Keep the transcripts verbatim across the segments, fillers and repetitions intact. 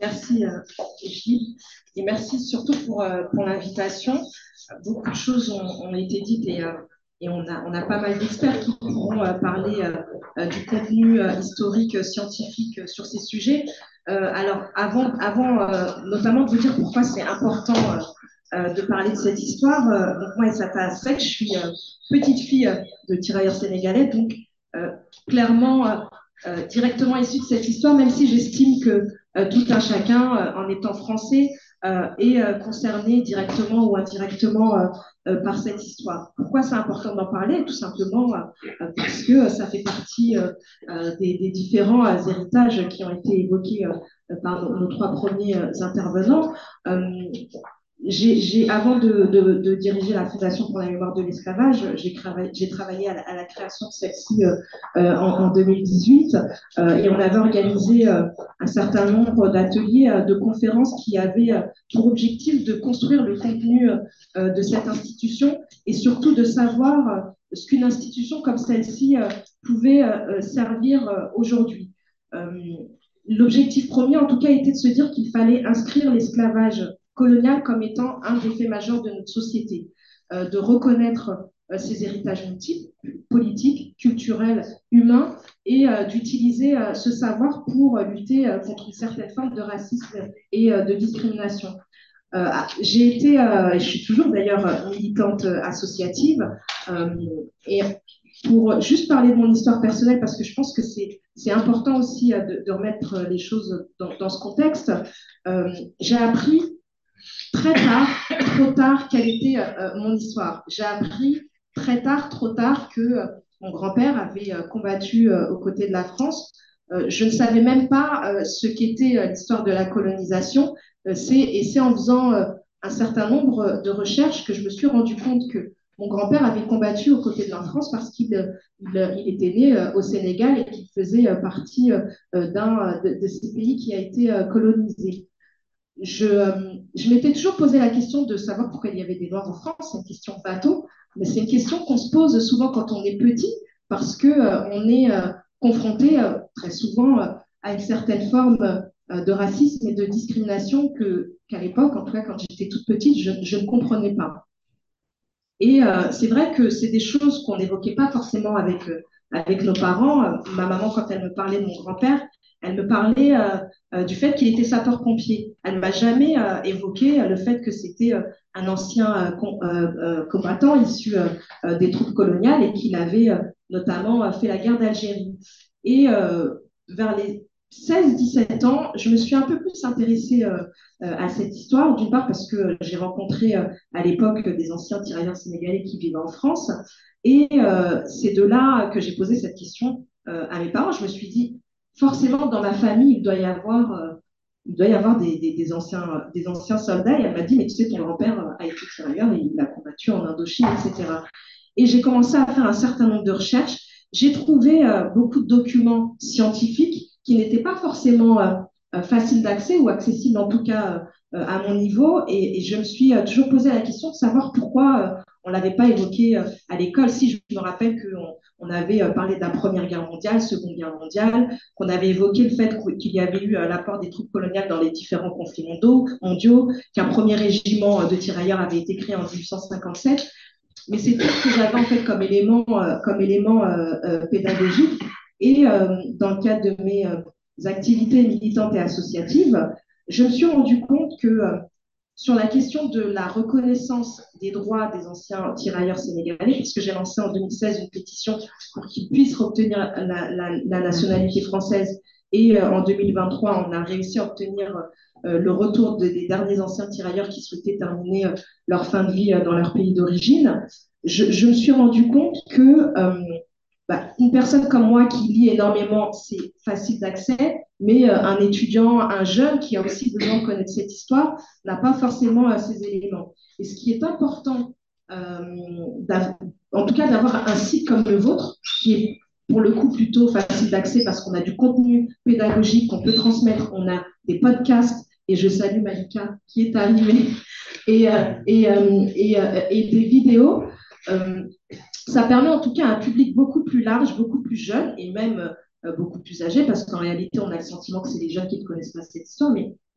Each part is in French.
Merci, euh, Gilles, et merci surtout pour, euh, pour l'invitation. Beaucoup de choses ont, ont été dites et, euh, et on, a, on a pas mal d'experts qui pourront euh, parler euh, euh, du contenu euh, historique, euh, scientifique euh, sur ces sujets. Euh, alors, avant, avant euh, notamment de vous dire pourquoi c'est important euh, euh, de parler de cette histoire, euh, donc moi, Issata Sek, je suis euh, petite fille euh, de tirailleurs sénégalais, donc euh, clairement euh, euh, directement issue de cette histoire, même si j'estime que euh, tout un chacun, euh, en étant français, euh, est euh, concerné directement ou indirectement euh, euh, par cette histoire. Pourquoi c'est important d'en parler? Tout simplement euh, parce que ça fait partie euh, euh, des, des différents euh, héritages qui ont été évoqués euh, par nos, nos trois premiers euh, intervenants. Euh, j'ai, j'ai, avant de, de, de diriger la Fondation pour la mémoire de l'esclavage, j'ai travaillé, j'ai travaillé à, la, à la création de celle-ci euh, euh, en, en deux mille dix-huit euh, et on avait organisé euh, un certain nombre d'ateliers, euh, de conférences qui avaient euh, pour objectif de construire le contenu euh, de cette institution et surtout de savoir euh, ce qu'une institution comme celle-ci euh, pouvait euh, servir euh, aujourd'hui. Euh, L'objectif premier, en tout cas, était de se dire qu'il fallait inscrire l'esclavage colonial comme étant un des faits majeurs de notre société, euh, de reconnaître euh, ces héritages multiples, politiques, culturels, humains, et euh, d'utiliser euh, ce savoir pour euh, lutter euh, contre une certaine forme de racisme et euh, de discrimination. Euh, j'ai été, euh, je suis toujours d'ailleurs militante associative, euh, et pour juste parler de mon histoire personnelle, parce que je pense que c'est c'est important aussi euh, de, de remettre les choses dans, dans ce contexte, euh, j'ai appris très tard, trop tard, quelle était euh, mon histoire. J'ai appris très tard, trop tard, que euh, mon grand-père avait euh, combattu euh, aux côtés de la France. Euh, je ne savais même pas euh, ce qu'était euh, l'histoire de la colonisation. Euh, c'est, et c'est en faisant euh, un certain nombre de recherches que je me suis rendu compte que mon grand-père avait combattu aux côtés de la France parce qu'il euh, il, il était né euh, au Sénégal et qu'il faisait euh, partie euh, d'un de, de ces pays qui a été euh, colonisé. Je, euh, je m'étais toujours posé la question de savoir pourquoi il y avait des Noirs en France. C'est une question bateau, mais c'est une question qu'on se pose souvent quand on est petit, parce que euh, on est euh, confronté euh, très souvent euh, à une certaine forme euh, de racisme et de discrimination que, qu'à l'époque, en tout cas quand j'étais toute petite, je, je ne comprenais pas. Et euh, c'est vrai que c'est des choses qu'on n'évoquait pas forcément avec, euh, avec nos parents. Euh, ma maman, quand elle me parlait de mon grand-père, elle me parlait euh, euh, du fait qu'il était sapeur-pompier. Elle ne m'a jamais euh, évoqué euh, le fait que c'était euh, un ancien euh, com euh, euh, combattant issu euh, euh, des troupes coloniales et qu'il avait euh, notamment euh, fait la guerre d'Algérie. Et euh, vers les seize dix-sept ans, je me suis un peu plus intéressée euh, euh, à cette histoire, d'une part parce que j'ai rencontré euh, à l'époque des anciens tirailleurs sénégalais qui vivaient en France. Et euh, c'est de là que j'ai posé cette question euh, à mes parents. Je me suis dit, forcément, dans ma famille, il doit y avoir, euh, il doit y avoir des, des, des, anciens, des anciens soldats. Et elle m'a dit, mais tu sais, ton grand-père a été tirailleur et il a combattu en Indochine, et cetera. Et j'ai commencé à faire un certain nombre de recherches. J'ai trouvé euh, beaucoup de documents scientifiques qui n'étaient pas forcément euh, euh, faciles d'accès ou accessibles en tout cas euh, à mon niveau. Et, et je me suis euh, toujours posé la question de savoir pourquoi euh, on ne l'avait pas évoqué euh, à l'école. Si je me rappelle qu'on on avait euh, parlé de la Première Guerre mondiale, Seconde Guerre mondiale, qu'on avait évoqué le fait qu'il y avait eu euh, l'apport des troupes coloniales dans les différents conflits mondiaux, mondiaux qu'un premier régiment de tirailleurs avait été créé en dix-huit cent cinquante-sept. Mais c'est tout ce que j'avais en fait comme élément, euh, comme élément euh, euh, pédagogique. Et euh, dans le cadre de mes euh, activités militantes et associatives, je me suis rendu compte que euh, sur la question de la reconnaissance des droits des anciens tirailleurs sénégalais, puisque j'ai lancé en deux mille seize une pétition pour qu'ils puissent obtenir la, la, la nationalité française, et euh, en deux mille vingt-trois, on a réussi à obtenir euh, le retour de, des derniers anciens tirailleurs qui souhaitaient terminer euh, leur fin de vie euh, dans leur pays d'origine. Je, je, me suis rendu compte que euh, bah, une personne comme moi qui lit énormément, c'est facile d'accès, mais euh, un étudiant, un jeune qui a aussi besoin de connaître cette histoire n'a pas forcément euh, ces éléments. Et ce qui est important, euh, en tout cas d'avoir un site comme le vôtre, qui est pour le coup plutôt facile d'accès parce qu'on a du contenu pédagogique qu'on peut transmettre, on a des podcasts, et je salue Malika qui est arrivée, et, euh, et, euh, et, euh, et des vidéos. Euh, ça permet en tout cas à un public beaucoup plus large, beaucoup plus jeune et même euh, beaucoup plus âgé, parce qu'en réalité, on a le sentiment que c'est les jeunes qui ne connaissent pas cette histoire, mais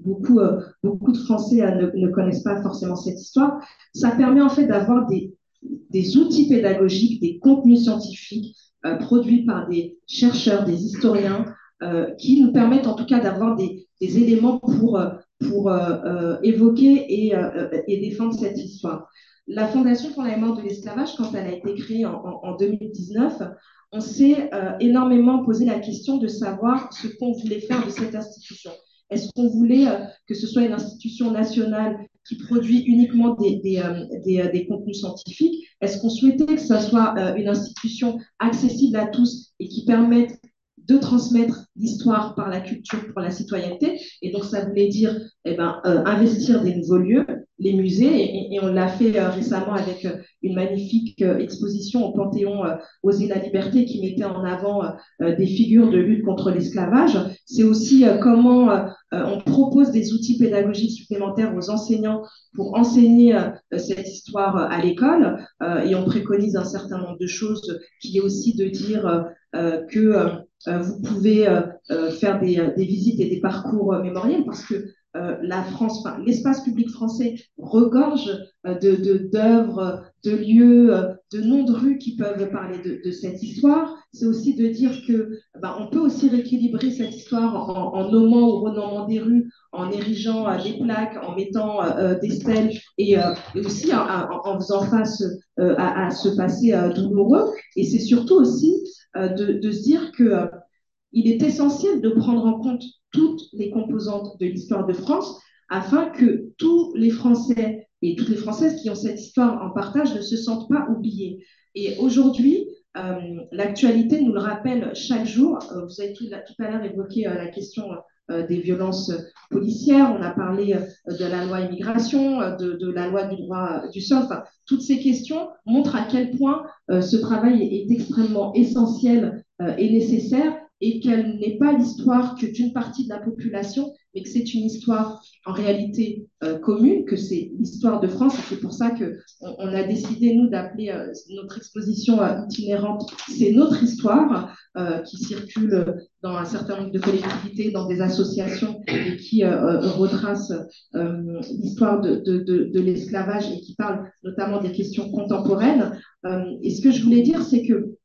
beaucoup, euh, beaucoup de Français euh, ne, ne connaissent pas forcément cette histoire. Ça permet en fait d'avoir des, des outils pédagogiques, des contenus scientifiques euh, produits par des chercheurs, des historiens, euh, qui nous permettent en tout cas d'avoir des, des éléments pour, euh, pour euh, euh, évoquer et, euh, et défendre cette histoire. La Fondation pour la mémoire de l'esclavage, quand elle a été créée en, en, en deux mille dix-neuf, on s'est euh, énormément posé la question de savoir ce qu'on voulait faire de cette institution. Est-ce qu'on voulait euh, que ce soit une institution nationale qui produit uniquement des, des, euh, des, euh, des contenus scientifiques? Est-ce qu'on souhaitait que ce soit euh, une institution accessible à tous et qui permette de transmettre l'histoire par la culture pour la citoyenneté? Et donc, ça voulait dire eh ben, euh, investir des nouveaux lieux, les musées, et, et on l'a fait euh, récemment avec euh, une magnifique euh, exposition au Panthéon euh, Oser la liberté qui mettait en avant euh, des figures de lutte contre l'esclavage. C'est aussi euh, comment euh, on propose des outils pédagogiques supplémentaires aux enseignants pour enseigner euh, cette histoire à l'école, euh, et on préconise un certain nombre de choses qui est aussi de dire euh, que euh, vous pouvez euh, faire des, des visites et des parcours mémoriels parce que euh, la France, enfin, l'espace public français regorge euh, de, de, d'œuvres, de lieux, euh, de noms de rues qui peuvent parler de, de cette histoire. C'est aussi de dire que ben, on peut aussi rééquilibrer cette histoire en, en nommant ou renommant des rues, en érigeant euh, des plaques, en mettant euh, des stèles et, euh, et aussi en, en, en faisant face euh, à, à ce passé euh, douloureux. Et c'est surtout aussi euh, de, de se dire que euh, il est essentiel de prendre en compte toutes les composantes de l'histoire de France afin que tous les Français et toutes les Françaises qui ont cette histoire en partage ne se sentent pas oubliés. Et aujourd'hui, euh, l'actualité nous le rappelle chaque jour. Euh, vous avez tout, tout à l'heure évoqué euh, la question euh, des violences policières. On a parlé euh, de la loi immigration, euh, de, de, la loi du droit euh, du sol. Enfin, toutes ces questions montrent à quel point euh, ce travail est, est extrêmement essentiel euh, et nécessaire, et qu'elle n'est pas l'histoire que d'une partie de la population, mais que c'est une histoire en réalité euh, commune, que c'est l'histoire de France. Et c'est pour ça qu'on on a décidé, nous, d'appeler euh, notre exposition euh, itinérante C'est notre histoire, euh, qui circule dans un certain nombre de collectivités, dans des associations, et qui euh, retrace euh, l'histoire de, de, de, de l'esclavage et qui parle notamment des questions contemporaines. Euh, et ce que je voulais dire, c'est que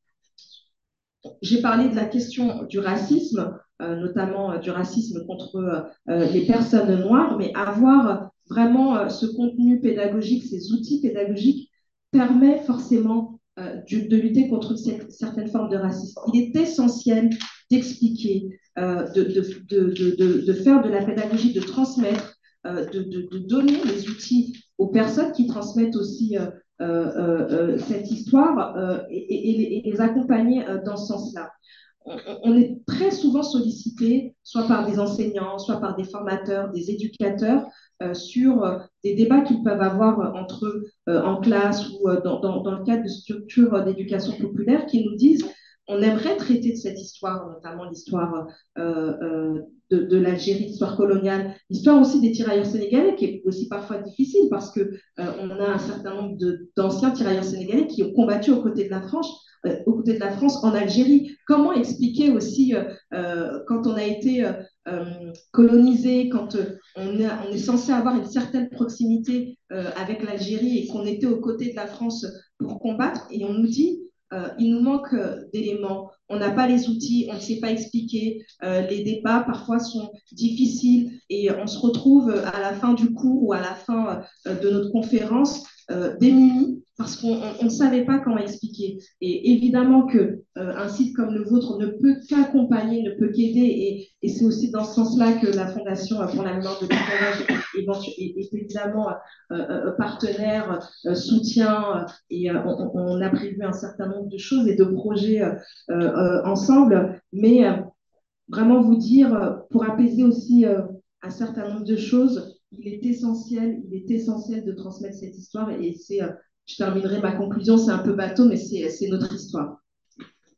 j'ai parlé de la question du racisme, euh, notamment euh, du racisme contre euh, les personnes noires, mais avoir vraiment euh, ce contenu pédagogique, ces outils pédagogiques, permet forcément euh, de, de, lutter contre cette, certaines formes de racisme. Il est essentiel d'expliquer, euh, de, de, de, de, de faire de la pédagogie, de transmettre, euh, de, de, de donner les outils aux personnes qui transmettent aussi euh, Euh, euh, cette histoire euh, et, et, et, les accompagner euh, dans ce sens-là. On, on est très souvent sollicité, soit par des enseignants, soit par des formateurs, des éducateurs, euh, sur euh, des débats qu'ils peuvent avoir entre eux euh, en classe ou euh, dans, dans, dans le cadre de structures d'éducation populaire qui nous disent on aimerait traiter de cette histoire, notamment l'histoire euh, euh, de, de l'Algérie, l'histoire coloniale, l'histoire aussi des tirailleurs sénégalais, qui est aussi parfois difficile parce que euh, on a un certain nombre d'anciens tirailleurs sénégalais qui ont combattu aux côtés de la France, euh, aux côtés de la France en Algérie. Comment expliquer aussi euh, euh, quand on a été euh, euh, colonisé, quand euh, on, est, on est censé avoir une certaine proximité euh, avec l'Algérie et qu'on était aux côtés de la France pour combattre, et on nous dit euh, il nous manque euh, d'éléments, on n'a pas les outils, on ne sait pas expliquer, euh, les débats parfois sont difficiles et on se retrouve à la fin du cours ou à la fin euh, de notre conférence euh, démunis parce qu'on ne savait pas comment expliquer. Et évidemment que euh, un site comme le vôtre ne peut qu'accompagner, ne peut qu'aider, et, et c'est aussi dans ce sens-là que la Fondation pour la mémoire de l'esclavage est, est, est évidemment euh, euh, partenaire, euh, soutien, et euh, on, on, a prévu un certain nombre de choses et de projets euh, euh, ensemble, mais euh, vraiment vous dire, pour apaiser aussi euh, un certain nombre de choses, il est essentiel, il est essentiel de transmettre cette histoire, et c'est, euh, je terminerai ma conclusion, c'est un peu bateau, mais c'est notre histoire.